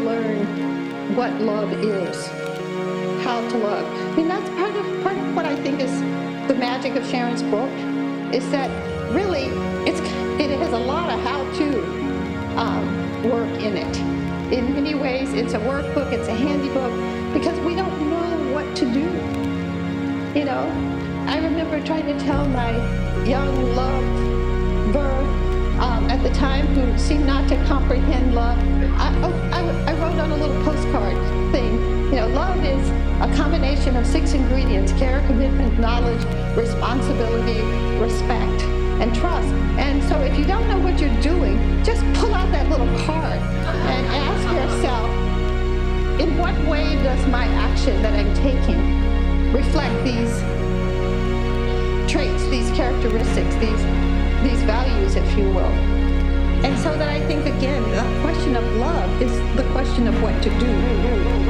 learn what love is, how to love. I mean, that's part of what I think is the magic of Sharon's book, is that really it has a lot of how-to work in it. In many ways, it's a workbook, it's a handy book, because we don't know what to do. You know, I remember trying to tell my young lover at the time who seemed not to comprehend love. I wrote on a little postcard thing, you know, love is a combination of 6 ingredients: care, commitment, knowledge, responsibility, respect, and trust. And so if you don't know what you're doing, just pull out that little card and ask yourself, in what way does my action that I'm taking reflect these traits, these characteristics, these values, if you will. And so that I think, again, the question of love is the question of what to do.